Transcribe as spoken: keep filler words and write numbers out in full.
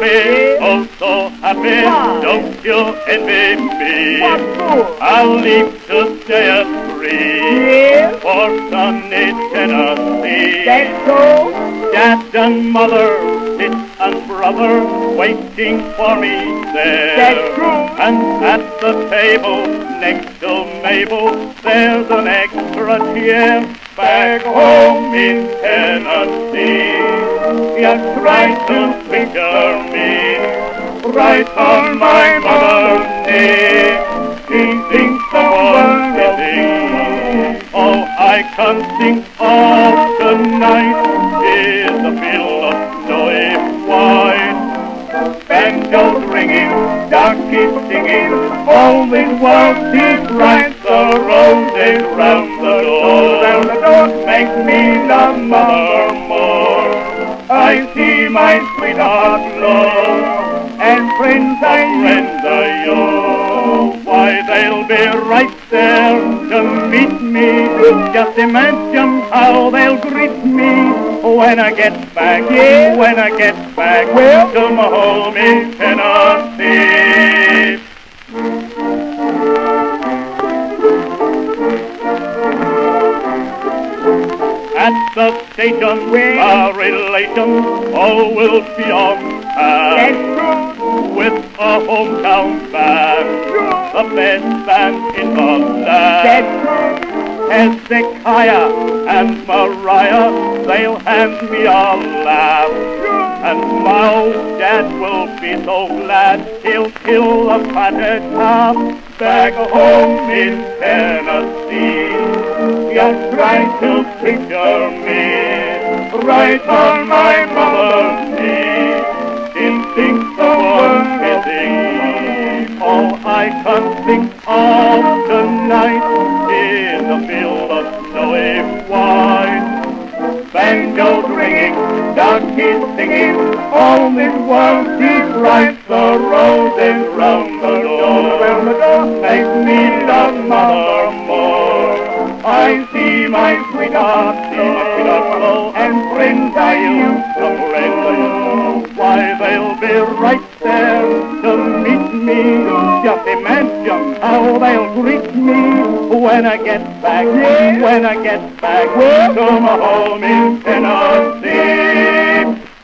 happy, oh so happy, don't you envy me. What for? I'll leave to stay at three Yeah. for sunny Tennessee. That's so? Dad and mother, sis and brother, waiting for me there. That's true. And at the table next to Mabel, there's an extra chair. Back home in Tennessee, you try to picture me right on my mother's knee. She thinks the world is me. Oh, I can think of the night is a field of snowy white. Banjos ringing, darkies singing, all this world seems bright. The roses round the door, round the door, makes me love mother more. I see my sweetheart glow, and friends I friends I know. Why, they'll be right there to meet me. Just imagine how they'll greet me when I get back, yeah, when I get back, well, to my home in Tennessee. At the station, well, our relations all will be on hand. With a hometown band, the best band in the land. Hezekiah and Mariah, they'll hand me a laugh. And my old dad will be so glad he'll kill a fatted calf. Back home in Tennessee, you try to picture me right on my mother's knee. She thinks the world is me. All I can think of tonight is a field of snowy white. Banjos ringing, darkies singing, all this world seems right. The roses round the door, round the door, make me love mother more. I see my sweetheart, see my sweetheart glow, and friends I used to friends I know. Why, they'll be right there to meet me. Just imagine how they'll greet me when I get back, yeah, when I get back, well, to my home in Tennessee.